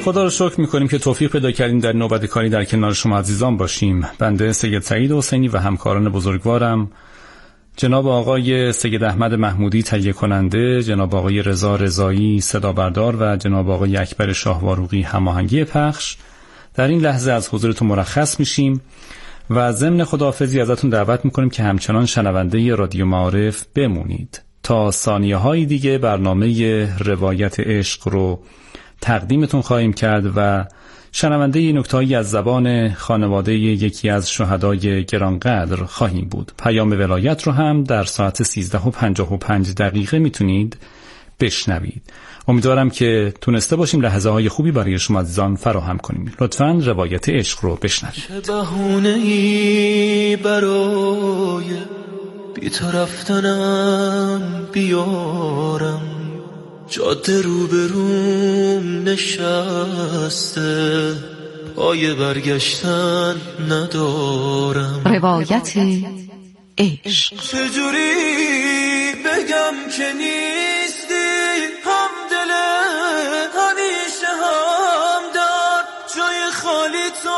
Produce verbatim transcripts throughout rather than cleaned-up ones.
خدا رو شکر میکنیم که توفیق پیدا کردیم در نوبت کاری در کنار شما عزیزان باشیم. بنده سید سعید حسینی و همکاران بزرگوارم، جناب آقای سید احمد محمودی تهیه کننده، جناب آقای رضا رضایی صدا بردار و جناب آقای اکبر شاهواروقی هماهنگی پخش، در این لحظه از حضورتون مرخص میشیم و ضمن خداحافظی ازتون دعوت میکنیم که همچنان شنونده رادیو معارف بمونید تا ثانیه های دیگه برنامه روایت عشق رو تقدیمتون خواهیم کرد و شنونده نکته‌ای از زبان خانواده یکی از شهدای گرانقدر خواهیم بود. پیام ولایت رو هم در ساعت سیزده و پنجاه و پنج دقیقه میتونید بشنوید. امیدوارم که تونسته باشیم لحظه های خوبی برای شما عزیزان فراهم کنیم. لطفاً روایت عشق رو بشنوید. چه بهونه‌ای برای بی تو رفتنم بیارم، جاده رو به روم نشسته، پای برگشتن ندارم. روایت عشق. چجوری بگم که نیستی همدله، همیشه همدار، جای خالی تو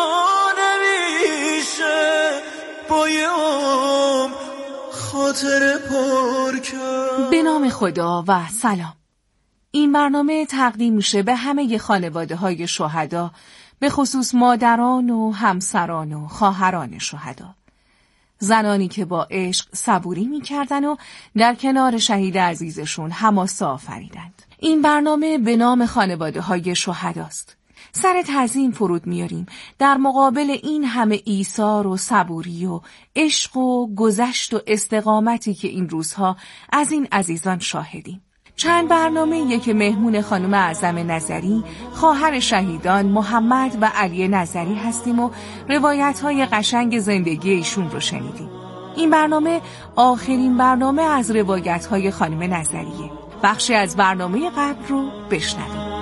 نمیشه با یه عمر خاطر پر کرد. به نام خدا و سلام. این برنامه تقدیم میشه به همه خانواده های شهدا، به خصوص مادران و همسران و خواهران شهدا، زنانی که با عشق صبوری میکردن و در کنار شهید عزیزشون حماسه آفریدند. این برنامه به نام خانواده های شهداست. سر تعظیم فرود میاریم در مقابل این همه ایثار و صبوری و عشق و گذشت و استقامتی که این روزها از این عزیزان شاهدیم. چند برنامه‌ای که مهمون خانم اعظم نظری، خواهر شهیدان محمد و علی نظری هستیم و روایت‌های قشنگ زندگی ایشون رو شنیدیم. این برنامه آخرین برنامه از روایت‌های خانم نظریه. بخشی از برنامه قبل رو بشنویم.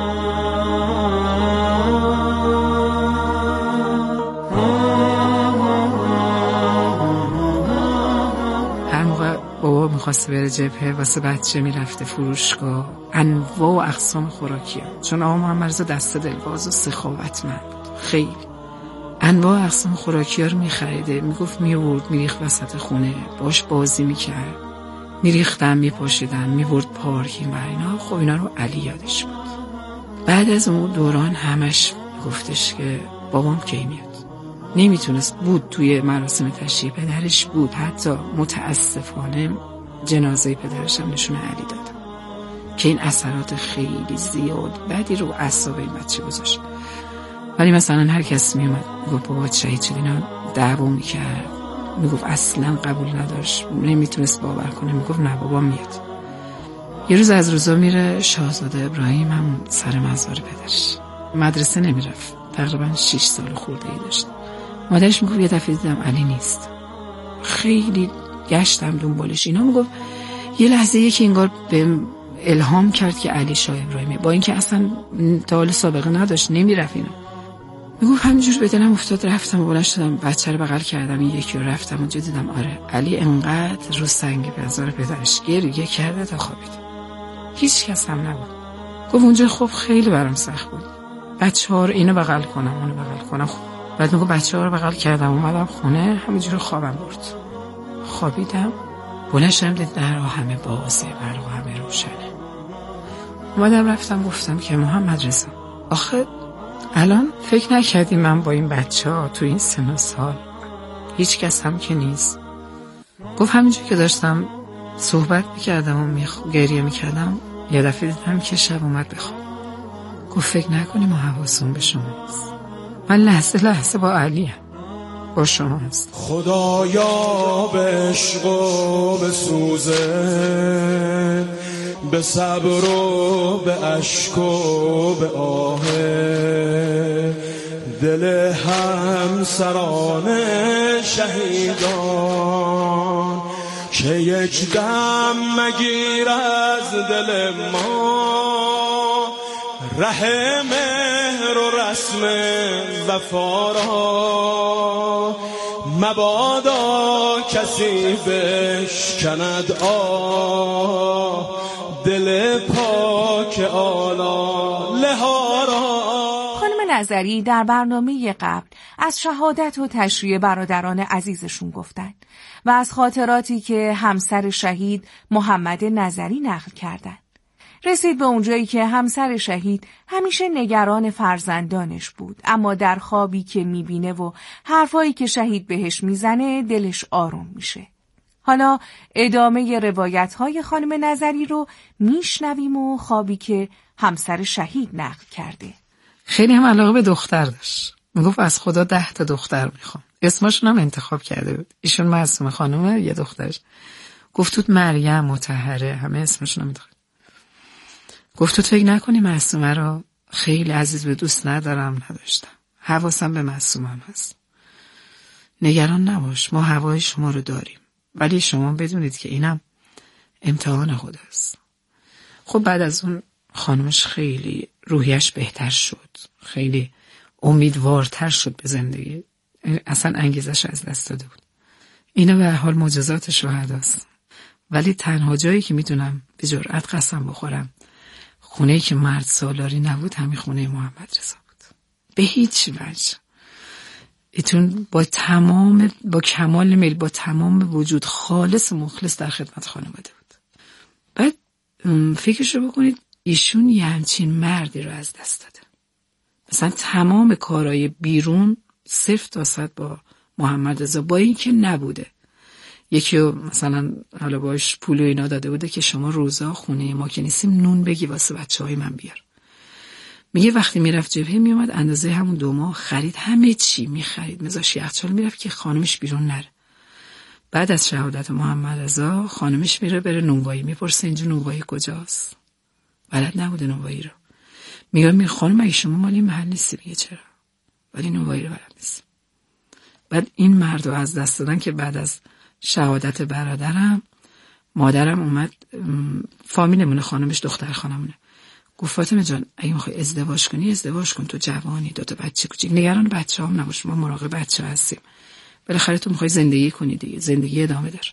بابا میخواسته بره جبهه، واسه بچه میرفته فروشگاه، انواع و اقسام خوراکی ها. چون آقا محمد رضا دست دلباز و سخاوتمند بود، خیلی انواع و اقسام خوراکی ها رو میخریده، میگفت میورد میریخت وسط خونه، باش بازی میکرد، میریختن میپاشیدن، میورد پارکینگ و اینا. خب اینا رو علی یادش بود. بعد از اون دوران همش گفتش که بابام کی میاد. نمیتونست بود توی مراسم تشییع پدرش بود، حتی متاسفانه جنازه پدرش هم نشون علی داد که این اثرات خیلی زیاد بعدی رو اعصاب این بچه گذاشت. ولی مثلا هر کس میومد میگفت بابا شهید شد، اینا دعوا میکرد، میگفت اصلا قبول نداشت، نمیتونست باور کنه، میگفت نه بابا میاد. یه روز از روزا میره شاهزاده ابراهیم، هم سر مزار پدرش، مدرسه نمیرفت، تقریبا شش سال خورده ای داشت. مادرش میگفت یه دفعه دیدم علی نیست، خیلی گشتم دنبالش. اینا میگفت یه لحظه یکی انگار به الهام کرد که علی شاه ابراهیمه، با اینکه اصلا تا حال سابقه نداشت، نمیرفت. اینا میگفت همینجور به دلم افتاد، رفتم و بلند شدم، بچه رو بغل کردم، این یکی رو رفتم اونجا دیدم آره علی انقدر رو سنگ مزار پدرش گریه کرده تا خوابید. هیچ کس هم نبود. گفت اونجا خب خیلی برام سخت بود، بچه‌ها رو اینو بغل کنم اونو بغل کنم. خب بعد میگه بچه‌ها رو بغل کردم، اومدم خونه، همینجوری خوابم برد. خوابیدم، بلند شدم دید در همه بازه، برق همه روشنه. اومدم رفتم گفتم که محمد رضا آخه الان فکر نکردی من با این بچه‌ها تو این سن و سال هیچ کس هم که نیست؟ گفت همینجوری که داشتم صحبت میکردم و میخ... گریه میکردم یه دفعه دیدم که شب اومد بخواب. گفت فکر نکنی ما حواسمون به شما نیست، من لحظه لحظه با علیم، با شما هست. خدایا به عشق و به سوزه، به صبر و به عشق و به آه، دل همسران شهیدان که یک دم مگیر از دل ما، ره مهر و رسم وفا را مبادا کسی بشکند آه، دل پاک آلا لها را نظری در برنامه قبل از شهادت و تشریع برادران عزیزشون گفتن و از خاطراتی که همسر شهید محمد نظری نقل کردن. رسید به اونجایی که همسر شهید همیشه نگران فرزندانش بود، اما در خوابی که میبینه و حرفایی که شهید بهش میزنه دلش آروم میشه. حالا ادامه روایت‌های خانم نظری رو میشنویم و خوابی که همسر شهید نقل کرده. خیلی هم علاقه به دختر داشت. میگفت از خدا ده تا دختر میخوام. اسمشون هم انتخاب کرده بود. ایشون معصومه خانومه، یه دخترش گفت توت مریم، مطهره، همه اسمشون هم انتخاب. گفت تو فکر نکنی معصومه رو خیلی عزیز به دوست ندارم، نداشتم. حواسم به معصومم هست. نگران نباش، ما هوای شما رو داریم. ولی شما بدونید که اینم امتحان خود است. خب بعد از اون خانمش خیلی روحیش بهتر شد، خیلی امیدوارتر شد به زندگی، اصلا انگیزش از دست داده بود. اینا به حال معجزات شهداست. ولی تنها جایی که میدونم به جرئت قسم بخورم خونه‌ای که مرد سالاری نبود همین خونه محمد رضا بود. به هیچ وجه. ایتون با تمام با کمال میل با تمام وجود خالص و مخلص در خدمت خانواده بود. بعد فکرش رو بکنید، ایشون یه همچین مردی رو از دست داده. مثلا تمام کارهای بیرون صفر تا صد با محمد رضا، با این که نبوده. یکی مثلا حالا باش پول و اینا داده بوده که شما روزا خونه ما که نیستیم نون بگی واسه بچه‌های من بیار. میگه وقتی میرفت جبهه میومد اندازه همون دو ماه خرید، همه چی میخرید، مزاش یخچال میرفت که خانمش بیرون نره. بعد از شهادت محمد رضا خانمش میره بره نونوایی، میپرسه اینجا نونوایی کجاست؟ بلد نبوده نونوایی رو. میگه می خانم اگه شما مالی محل نیستی؟ میگه چرا؟ ولی نونوایی رو بلد نیست. بعد این مرد رو از دست دادن که بعد از شهادت برادرم مادرم اومد، فامیلمونه، خانمش دختر خانمونه، گفت فاطمه جان اگه میخوای ازدواج کنی ازدواج کن، تو جوانی، دو تا بچه کوچیک، نگران بچه‌هام نباش، ما مراقب بچه هستیم، بالاخره تو میخوای زندگی کنی دیگه، زندگی ادامه دار.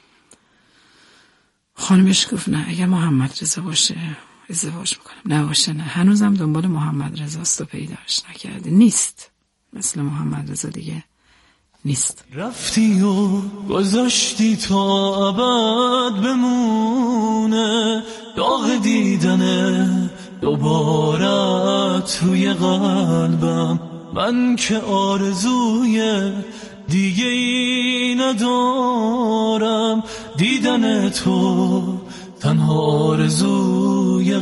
خانمش گفت نه اگر محمد رضا باشه ازدواج میکنم، نباشه نه. هنوزم دنبال محمد رضاست و پیداش نکرده، نیست، مثل محمد رضا دیگه نیست. رفتی و گذاشتی تا ابد بمونه داغ دیدنه دوباره توی قلبم، من که آرزوی دیگه ای ندارم، دیدن تو تنها آرزوی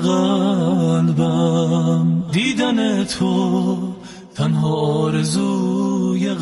قلبم، دیدن تو تنها آرزوی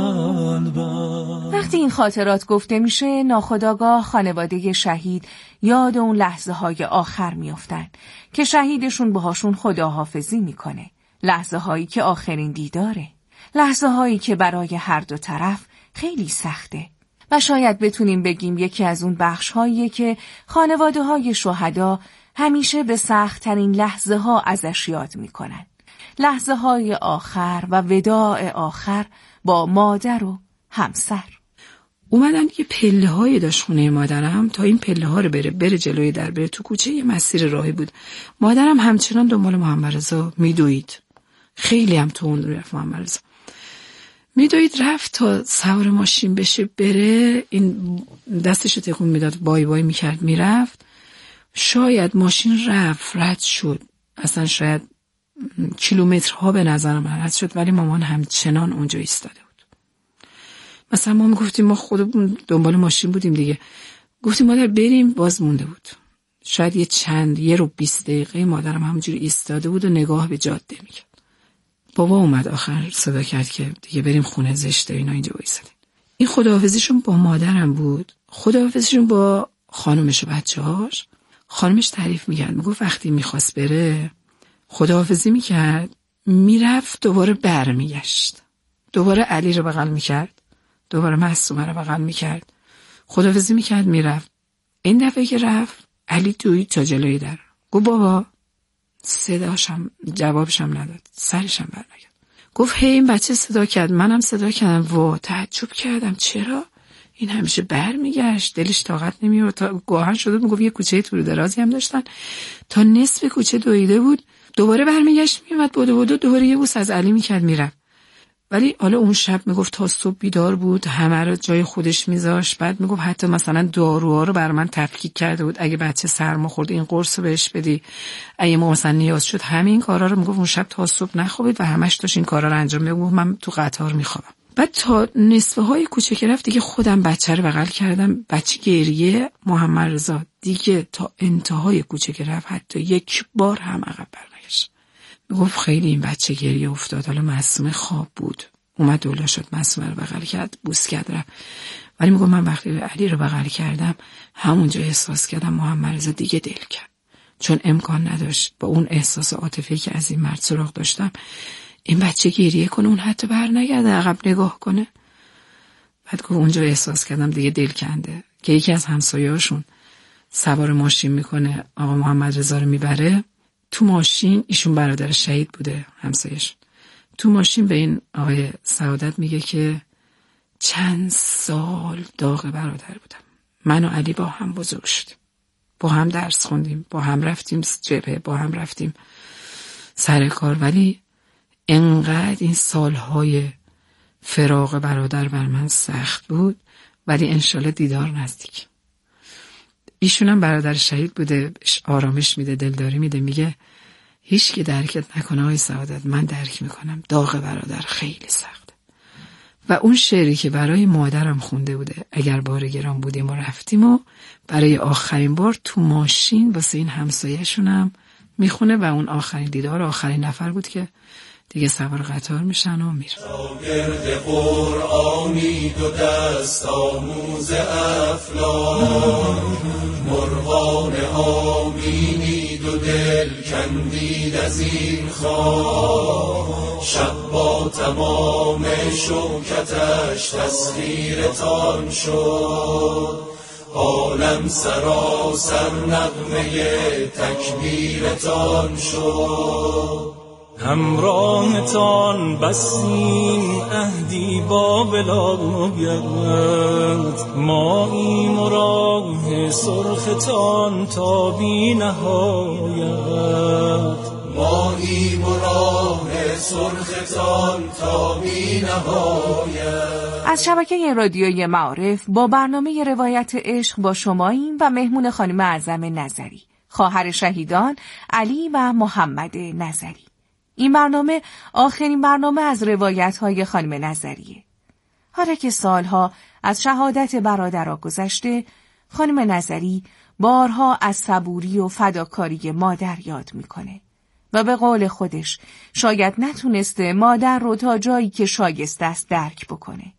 قلبم. وقتی این خاطرات گفته میشه ناخودآگاه خانواده شهید یاد اون لحظه های آخر میافتن که شهیدشون باهاشون خداحافظی میکنه، لحظه هایی که آخرین دیداره، لحظه هایی که برای هر دو طرف خیلی سخته و شاید بتونیم بگیم یکی از اون بخش هاییه که خانواده های شهدا همیشه به سخت ترین لحظه ها ازش یاد میکنن، لحظه های آخر و وداع آخر با مادر و همسر. اومدن یه پله های داشت خونه مادرم، تا این پله ها رو بره بره جلوی در بره تو کوچه، یه مسیر راهی بود. مادرم همچنان دنبال محمد رضا میدوید، خیلی هم تند رفت محمد رضا، میدوید رفت تا سوار ماشین بشه بره، این دستشو تکون میداد، بای بای میکرد میرفت. شاید ماشین رفت رد شد، اصلا شاید کیلومترها به نظرم رد شد، ولی مامان همچنان اونجا ایستاده بود. مثلا ما میگفتیم ما خودمون دنبال ماشین بودیم دیگه، گفتیم مادر بریم، باز مونده بود. شاید یه چند یه رو بیست دقیقه مادرم همونجوری ایستاده بود و نگاه به جاده میکرد. بابا اومد آخر صدا کرد که دیگه بریم خونه، زشته اینا اینجا وایسادین. این خداحافظیشون با مادرم بود، خداحافظیشون با خانومش و بچه‌هاش. خانومش تعریف میکرد، میگفت وقتی میخواست بره خداحافظی میکرد، میرفت دوباره برمیگشت، دوباره علی رو بغل میکرد، دوباره معصومه رو بغل میکرد، خداحافظی میکرد میرفت. این دفعه که رفت علی دوید تا جلوی در، گفت بابا، صداشم جوابشم نداد، سرشم برنگرد. گفت هی این بچه صدا کرد، منم صدا کردم، وا تعجب کردم چرا این همیشه برمیگشت، دلش طاقت نمیاره. تا گاهن شده میگفت یه کوچه طول درازی هم داشتن، تا نصف کوچه دویده بود دوباره برمیگشت میومد بودو بودو دوباره یه بوس از علی میکرد میرفت. ولی حالا اون شب میگفت تا صبح بیدار بود، همه رو جای خودش میذاشت. بعد میگفت حتی مثلا داروها رو بر من تفکیک کرده بود، اگه بچه سرما خورد این قرص رو بهش بدی، اگه ما مثلا نیاز شد همین کارا رو میگفت اون شب تا صبح نخوابید و همش داشت این کارا رو انجام میداد. من تو قطار میخوابم. بعد تا نصفه های کوچه رفت دیگه خودم بچه رو بغل کردم، بچه گریه. محمد رضا دیگه تا انتهای کوچه رفت حتی یک بار هم عقب برنگشت. میگفت خیلی این بچه گریه افتاد. حالا معصومه خواب بود، اومد دولا شد، معصومه رو بغل کرد، بوس کرد رفت. ولی میگفت من وقتی علی رو بغل کردم همونجا احساس کردم محمد رضا دیگه دل کرد، چون امکان نداشت با اون احساس عاطفی که از این مرد سراغ داشتم این بچه گریه کنه اون حتی بر نگرده عقب نگاه کنه. بعد گفت اونجا احساس کردم دیگه دل کنده که یکی از همسایه‌هاشون سوار ماشین میکنه آقا محمد رضا رو میبره تو ماشین. ایشون برادر شهید بوده همسایه‌اش. تو ماشین به این آقای سعادت میگه که چند سال داغ برادر بودم، من و علی با هم بزرگ شدیم، با هم درس خوندیم، با هم رفتیم جبهه، با هم رفتیم سر کار، ولی انقدر این سالهای فراق برادر بر من سخت بود، ولی انشالله دیدار نزدیک. ایشون هم برادر شهید بوده، آرامش میده، دلداری میده، میگه هیچ کی درکت نکنه آقای سعادت، من درک میکنم، داغ برادر خیلی سخته. و اون شعری که برای مادرم خونده بوده اگر بار گران بودیم و رفتیم و برای آخرین بار تو ماشین واسه این همسایه‌شونم میخونه و اون آخرین دیدار آخرین نفر بود که دیگه سوار قطار میشن و میرن. شاگرد قرآنی دو دست آموز افلاک، مرغان آمینی دو دل کندید از این خاک، شب با تمام شوکتش تسخیرتان شد، عالم سراسر نغمه تکبیرتان شد. همراهتان بسیم عهدی با ولایت، ماییم و راه سرختان تا بی نهایت، ماییم و راه سرختان تا بی نهایت. از شبکه رادیویی معارف با برنامه روایت عشق با شماییم و مهمون خانم اعظم نظری، خواهر شهیدان علی و محمد نظری. این برنامه آخرین برنامه از روایت‌های خانم نظریه. حالا که سالها از شهادت برادرها گذشته، خانم نظری بارها از صبوری و فداکاری مادر یاد میکنه و به قول خودش شاید نتونسته مادر رو تا جایی که شایسته است درک بکنه،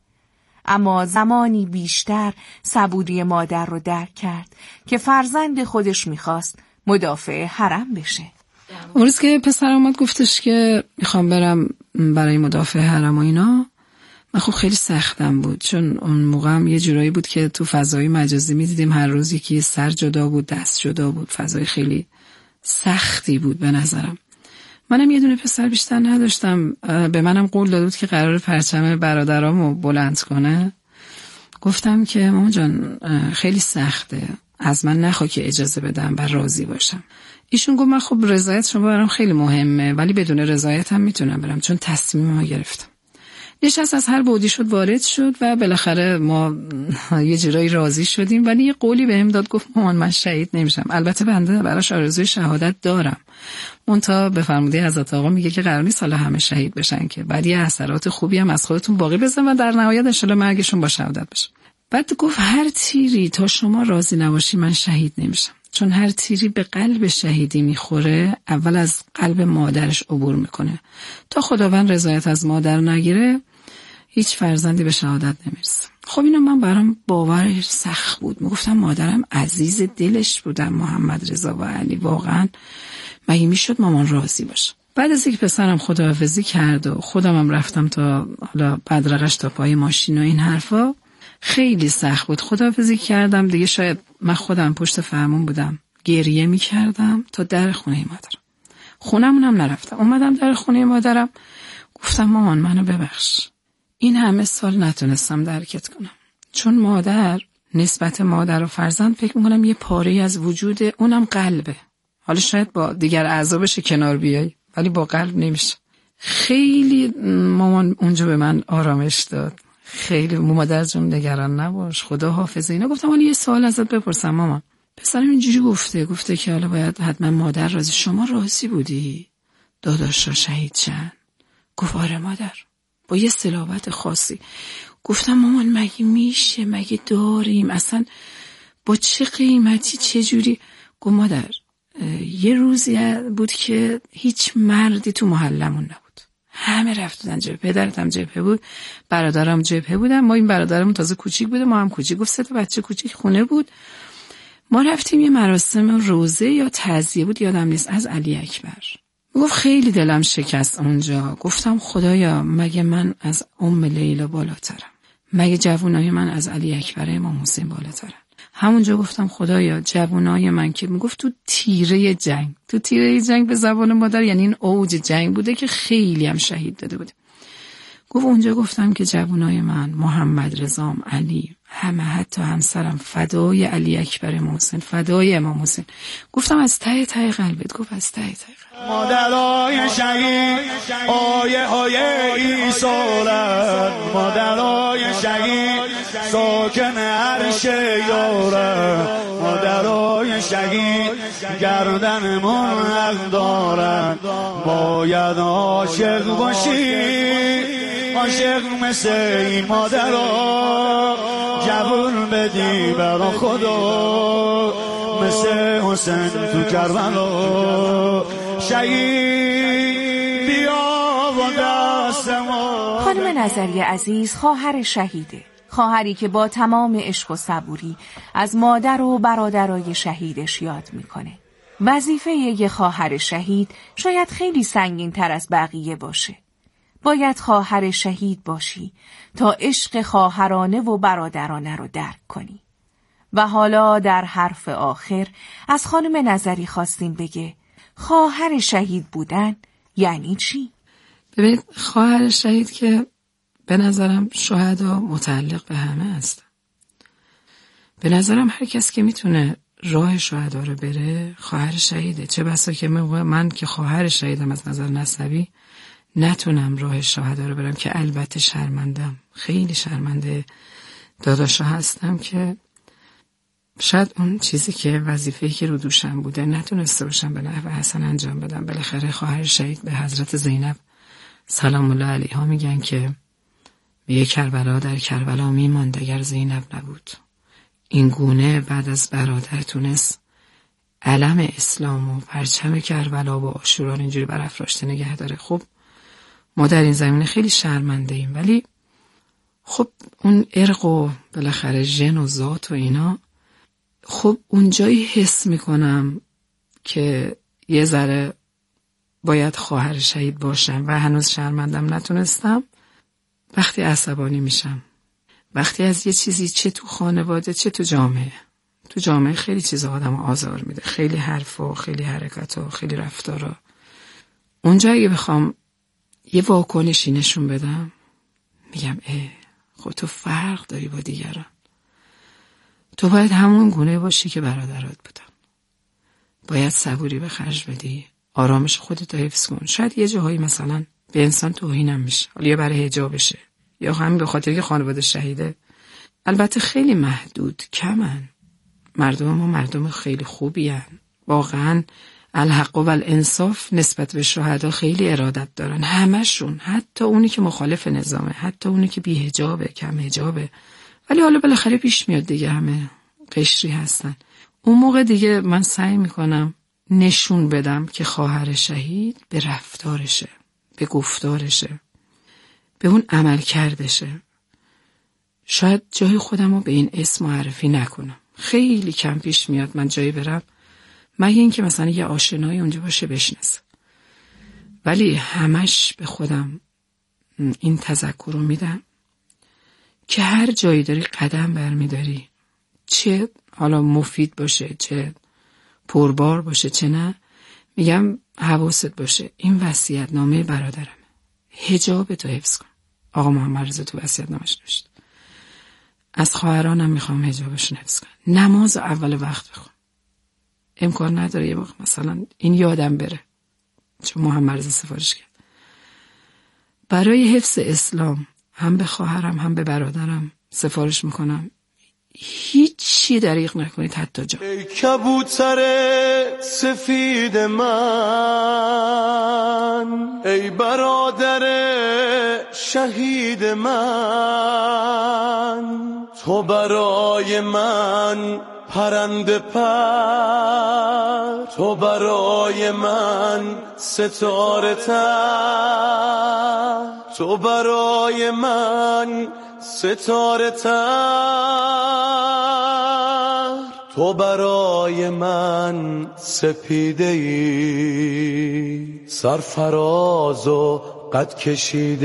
اما زمانی بیشتر صبوری مادر رو درک کرد که فرزند خودش میخواست مدافع حرم بشه. اون روز که پسر اومد گفتش که میخوام برم برای مدافع حرم و اینا، من خب خیلی سختم بود، چون اون موقع هم یه جورایی بود که تو فضای مجازی میدیدیم هر روز یکی سر جدا بود، دست جدا بود، فضای خیلی سختی بود به نظرم. منم یه دونه پسر بیشتر نداشتم، به منم قول داده بود که قرار پرچم برادرامو بلند کنه. گفتم که مامان جان خیلی سخته، از من نخوا که اجازه بدم و راضی باشم. ایشون گفت من خب رضایت شما برام خیلی مهمه، ولی بدون رضایت هم میتونم برم، چون تصمیمم گرفتم. نشست از هر بعدی شد وارد شد و بالاخره ما یه جورایی راضی شدیم، ولی یه قولی بهم داد، گفت مامان من شهید نمیشم. البته بنده براش آرزوی شهادت دارم، منتها به فرموده حضرت آقا میگه که قرار نیست حالا همه شهید بشن که، بعد یه اثرات خوبی هم از خودتون باقی بذارن و در نهایت ان شاءالله مرگشون با شهادت بشه. بعد گفت هر تیری تا شما راضی نباشی من شهید نمیشم، چون هر تیری به قلب شهیدی میخوره اول از قلب مادرش عبور میکنه، تا خداوند رضایت از مادر نگیره هیچ فرزندی به شهادت نمیرسه. خب اینو من برام باورش سخت بود، میگفتم مادرم عزیز دلش بودن محمد رضا و علی، واقعا مگه میشد مامان راضی باشه؟ بعد از اینکه پسرم خداحافظی کرد و خودم هم رفتم تا حالا بدرقش تا پای ماشین و این حرفا، خیلی سخت بود. خداحافظی کردم دیگه، شاید من خودم پشت فرمون بودم گریه میکردم تا در خونه مادرم. خونمونم نرفتم، اومدم در خونه مادرم، گفتم مامان منو ببخش، این همه سال نتونستم درکت کنم، چون مادر نسبت مادر و فرزند فکر میکنم یه پاره از وجود اونم قلبه، حالا شاید با دیگر اعضا بشه کنار بیای ولی با قلب نمیشه. خیلی مامان اونجا به من آرامش داد. خیلی مادر جون نگران نباش، خدا حافظه اینا. گفتم حالا یه سوال ازت بپرسم مامان. پسرم اینجوری گفته گفته که حالا باید حتما مادر راضی. شما راضی بودی داداشا شهید شن؟ گفت آره مادر، با یه صلابت خاصی. گفتم مامان مگه میشه، مگه داریم، اصلا با چه قیمتی، چه جوری؟ گفت مادر یه روزی بود که هیچ مردی تو محلمون نبود، همه رفتن جبهه. پدرت هم جبهه بود، برادرم جبهه بودن، ما این برادرمون تازه کوچیک بوده، ما هم کوچیک. گفت سه تا بچه کوچیک خونه بود. ما رفتیم یه مراسم روزه یا تعزیه بود یادم نیست از علی اکبر. گفت خیلی دلم شکست اونجا. گفتم خدایا مگه من از ام لیلا بالاترم؟ مگه جوونای من از علی اکبر امام حسین بالاترن؟ همونجا گفتم خدایا جوونای من که میگفت تو تیره جنگ، تو تیره جنگ به زبان مادر یعنی این اوج جنگ بوده که خیلی هم شهید داده بوده. گفت اونجا گفتم که جوونای من محمد رضام، علی، همه حتی همسرم فدای علی اکبر امام حسین، فدای امام حسین. گفتم از ته ته قلبت؟ گفت از ته ته قلبت. مادرای شهید آیه آیه ایسالن، مادرای شهید ساکن عرش یارن، مادرای شهید گردنمون حق دارن. باید عاشق باشی، عاشق مثل این مادرها، جوون بدی برا خدا مثل حسین تو کربلا. شهید بیا و دست ما. خانم نظری عزیز خواهر شهیده، خواهری که با تمام عشق و صبوری از مادر و برادرای شهیدش یاد میکنه. وظیفه یه خواهر شهید شاید خیلی سنگین تر از بقیه باشه. باید خواهر شهید باشی تا عشق خواهرانه و برادرانه رو درک کنی. و حالا در حرف آخر از خانم نظری خواستیم بگه خواهر شهید بودن یعنی چی؟ ببینید خواهر شهید که به نظرم شهدا متعلق به همه هستن. به نظرم هر کس که میتونه راه شهدا رو بره خواهر شهیده. چه بسا که من, من که خواهر شهیدم از نظر نسبی نتونم راه شهدا رو برم، که البته شرمندم، خیلی شرمنده داداشا هستم که شاید اون چیزی که وظیفه‌ای که رو دوشم بوده نتونسته باشم به نحو حسن انجام بدم. بالاخره خواهر شهید به حضرت زینب سلام الله علیها میگن که یه کربلا در کربلا میماند اگر زینب نبود. این گونه بعد از برادر تونست علم اسلام و پرچم کربلا و عاشورا اینجوری برافراشته نگه داره. خب ما در این زمینه خیلی شرمنده ایم، ولی خب اون ارق و بالاخره ژن و ذات و اینا، خب اونجایی حس میکنم که یه ذره باید خواهر شهید باشم و هنوز شرمندم نتونستم. وقتی عصبانی میشم، وقتی از یه چیزی چه تو خانواده چه تو جامعه، تو جامعه خیلی چیز آدم آزار میده، خیلی حرف و خیلی حرکت و خیلی رفتارا. اونجا اگه بخوام یه واکنشی نشون بدم میگم اه خب تو فرق داری با دیگران، تو باید همون گونه باشی که برادرات بودن، باید صبوری به خرج بدی، آرامش خودت رو حفظ کن. شاید یه جاهایی مثلا به انسان توهینم میشه، حالا یا برای حجابشه یا همین به خاطر که خانواده شهیده. البته خیلی محدود، کمن، مردم ما مردم خیلی خوبی هن. واقعا الحق و الانصاف نسبت به شهدا خیلی ارادت دارن، همشون، حتی اونی که مخالف نظامه، حتی اونی که بی حجابه، کم حجابه، ولی حالا بالاخره پیش میاد دیگه، همه قشری هستن. اون موقع دیگه من سعی میکنم نشون بدم که خواهر شهید به رفتارشه، به گفتارشه، به اون عمل کردشه. شاید جای خودم رو به این اسم معرفی نکنم، خیلی کم پیش میاد من جایی برم مگه اینکه مثلا یه آشنایی اونجا باشه بشناسه، ولی همش به خودم این تذکر رو میدم که هر جایی داری قدم برمیداری، چه حالا مفید باشه چه پربار باشه چه نه، میگم حواست باشه این وصیت نامه برادرمه، حجاب تو حفظ کن. آقا محمد رضا تو وصیت نامش نوشت از خواهرانم میخوام حجابشون حفظ کن، نماز اول وقت بخون، امکان نداره یه وقت مثلا این یادم بره چون محمد رضا سفارش کرد. برای حفظ اسلام هم به خواهرم هم به برادرم سفارش میکنم هیچی دریغ نکنید حتی جا. ای کبوتر سفید من، ای برادر شهید من، تو برای من پرنده پر، تو برای من ستاره تر، تو برای من ستاره تر، تو برای من سپیده ای سرفراز و قد کشیده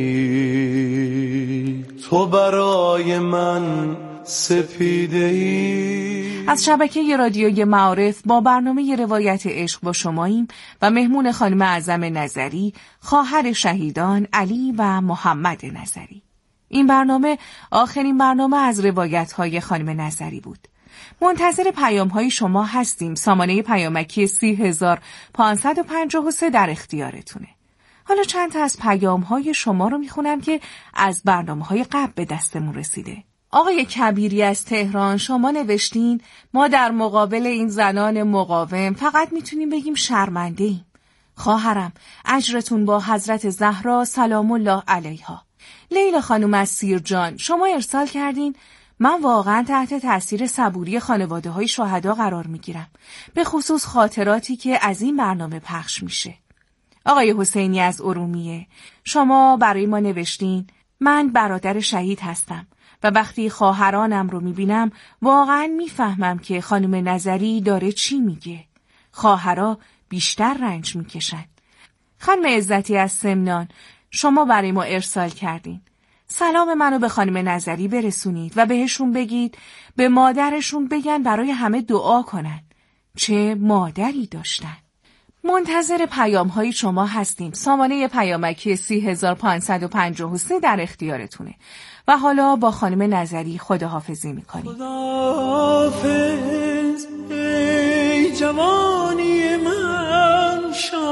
ای، تو برای من سپیده ای. از شبکه رادیوی معارف با برنامه روایت عشق با شماییم و مهمون خانم اعظم نظری، خواهر شهیدان علی و محمد نظری. این برنامه آخرین برنامه از روایت‌های خانم نظری بود. منتظر پیام‌های شما هستیم. سامانه پیامکی سی هزار پانصد و پنجاه و سه در اختیارتونه. حالا چند تا از پیام‌های شما رو میخونم که از برنامه‌های قبل به دستمون رسیده. آقای کبیری از تهران، شما نوشتین ما در مقابل این زنان مقاوم فقط میتونیم بگیم شرمنده ایم. خواهرم، اجرتون با حضرت زهرا سلام الله علیها. لیلا خانم از سیرجان، شما ارسال کردین من واقعا تحت تاثیر صبوری خانواده های شهدا قرار میگیرم، به خصوص خاطراتی که از این برنامه پخش میشه. آقای حسینی از ارومیه، شما برای ما نوشتین من برادر شهید هستم و وقتی خواهرانم رو میبینم واقعا میفهمم که خانم نظری داره چی میگه. خواهرا بیشتر رنج میکشن. خانم عزتی از سمنان، شما برای ما ارسال کردین سلام منو به خانم نظری برسونید و بهشون بگید به مادرشون بگن برای همه دعا کنن. چه مادری داشتن. منتظر پیام های شما هستیم. سامانه پیامکی سی هزار پانصد و پنجاه و سه در اختیارتونه. و حالا با خانم نظری خداحافظی میکنیم. خداحافظ ای جوانی من،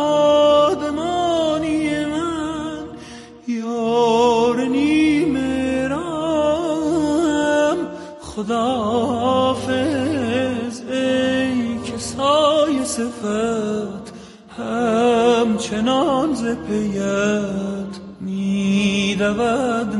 شادمانی من، یار نیمه رام. خداحافظ ای کسای صفت، همچنان ز پیت میدود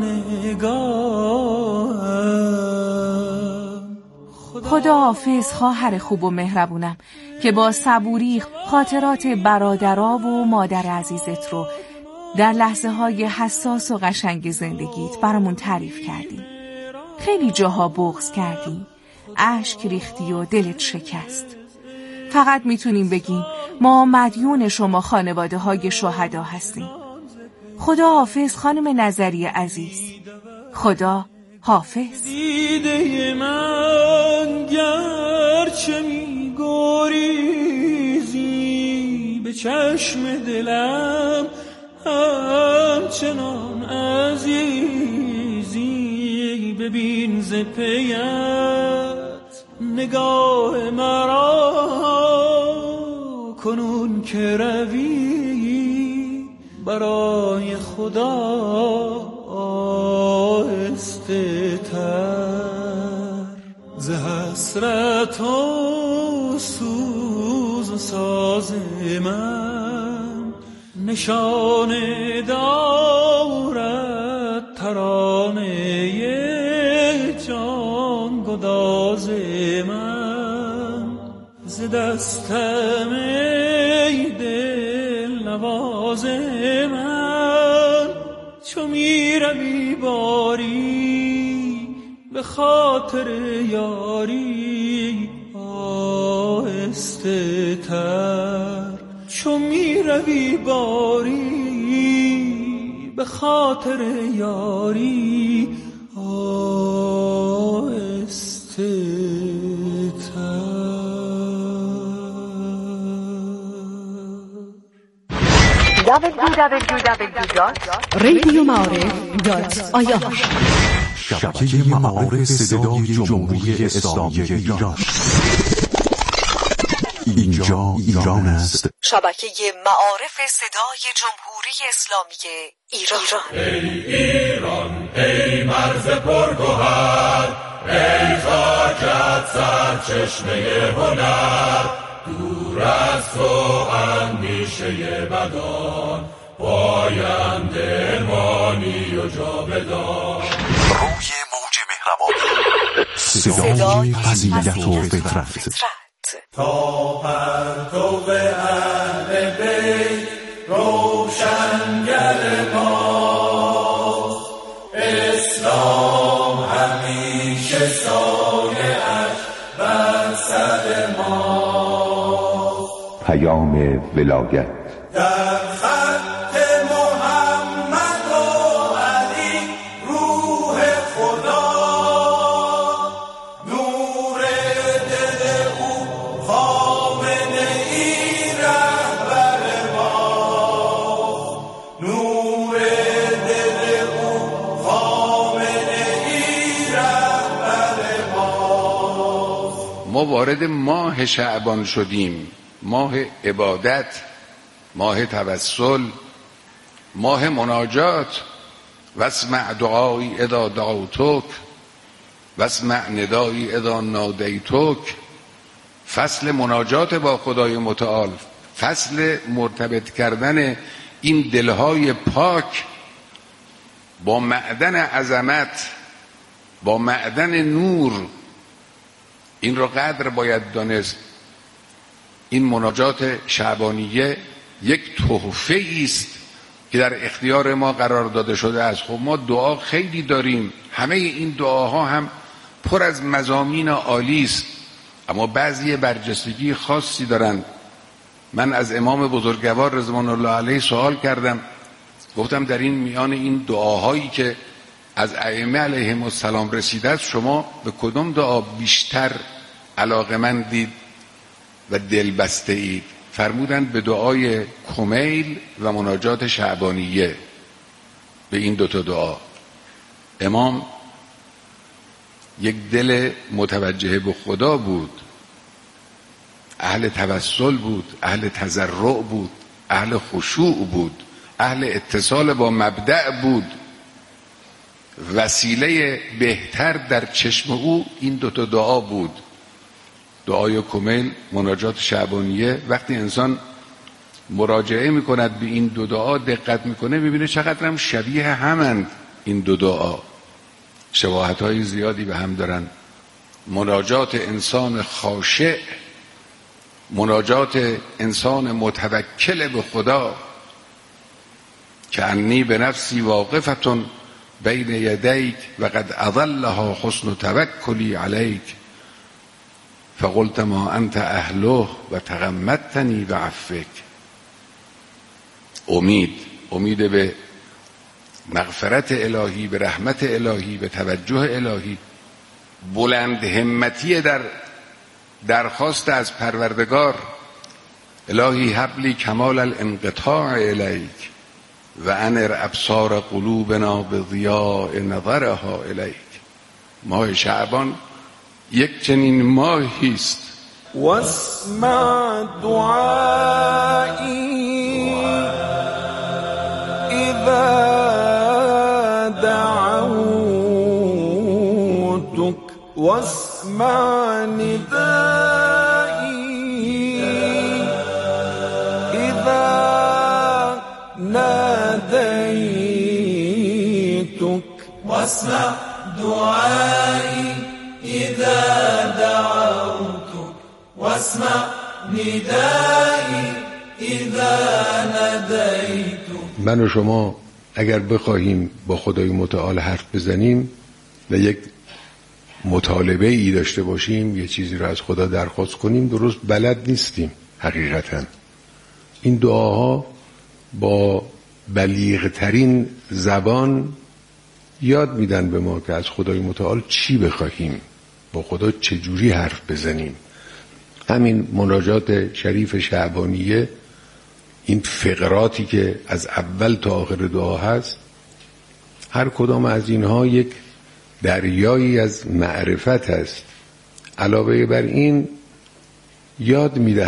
نگاهم. خداحافظ خواهر خوب و مهربونم که با صبوری خاطرات برادرها و مادر عزیزت رو در لحظه های حساس و قشنگ زندگیت برامون تعریف کردی. خیلی جاها بغض کردی، اشک ریختی و دلت شکست. فقط میتونیم بگیم ما مدیون شما خانواده های شهدا هستیم. خدا حافظ خانم نظری عزیز. خدا حافظ. دیده من گرچه می گریزی، به چشم دلم همچنان عزیزی. ببین ز پیت نگاه مرا، کنون که روی برای خدا آهسته تر. ز حسرت و سوز و ساز من نشان دارد ترانه جان گداز من. ز دستم ای دل نواز من، چو می روی باری به خاطر یاری آهسته تر. چو می روی باری به خاطر یاری آهسته تر. دبلیو دبلیو دبلیو دات رادیو معارف دات آی آر شبکه معارف صدای جمهوری اسلامی ایران. اینجا ایران است. شبکه معارف صدای جمهوری اسلامی ایران. ای ایران ای مرز پرگوهر، ای خاکت سرچشمه هنر، دور از تو اندیشه بدان، پاینده مانی و جاودان. روی موج مهربان، صدای فضیلت و فطرت، تا پرتو اهل بیت روشنگر ما، اسلام همیشه سایه‌اش بر سر ما. پیام ولایت در خط محمد و علی روح خدا، نور دل او خامنه ای رهبر ما، نور دل او خامنه ای رهبر ما. ما وارد ماه شعبان شدیم، ماه عبادت، ماه توسل، ماه مناجات. واسمع دعایی اذا دعوتک واسمع ندایی اذا نادیتک. فصل مناجات با خدای متعال، فصل مرتبط کردن این دلهای پاک با معدن عظمت، با معدن نور. این را قدر باید دانست. این مناجات شعبانیه یک تحفه است که در اختیار ما قرار داده شده است. خب ما دعا خیلی داریم، همه این دعاها هم پر از مضامین عالی است، اما بعضی برجستگی خاصی دارند. من از امام بزرگوار رضوان الله علیه سوال کردم، گفتم در این میان این دعاهایی که از ائمه علیهم السلام رسیده است، شما به کدام دعا بیشتر علاقه‌مندید و دلبسته اید؟ فرمودند به دعای کمیل و مناجات شعبانیه. به این دوتا دعا امام یک دل متوجه به خدا بود، اهل توسل بود، اهل تضرع بود، اهل خشوع بود، اهل اتصال با مبدأ بود. وسیله بهتر در چشم او این دوتا دعا بود، دعای کمیل، مناجات شعبانیه. وقتی انسان مراجعه میکند به این دو دعا، دقت میکنه، میبینه چقدر هم شبیه همند. این دو دعا شباهت های زیادی به هم دارن. مناجات انسان خاشع، مناجات انسان متوکل به خدا، که انی به نفسی واقفتون بین یدیک و قد اضلها حسن توکلی علیک فقلت ما انت اهله و تغمدتنی و عفک. امید امید به مغفرت الهی، به رحمت الهی، به توجه الهی، بلند همتی در درخواست از پروردگار. الهی حبلی کمال الانقطاع الیک و انر ابصار قلوبنا به ضیاء نظرها الیک. ماه شعبان یک چنین ماهی است. واسمع دعایی اذا دعوتک واسمع ندایی اذا نادیتک واسمع دعایی اذا دعوتك واسمع ندایی اذا نادیتک. من و شما اگر بخواهیم با خدای متعال حرف بزنیم و یک مطالبه ای داشته باشیم، یه چیزی رو از خدا درخواست کنیم، درست بلد نیستیم حقیقتا. این دعاها با بلیغترین زبان یاد میدن به ما که از خدای متعال چی بخواهیم، با خدا چجوری حرف بزنیم. همین مناجات شریف شعبانیه، این فقراتی که از اول تا آخر دعا هست، هر کدام از اینها یک دریایی از معرفت هست. علاوه بر این یاد میده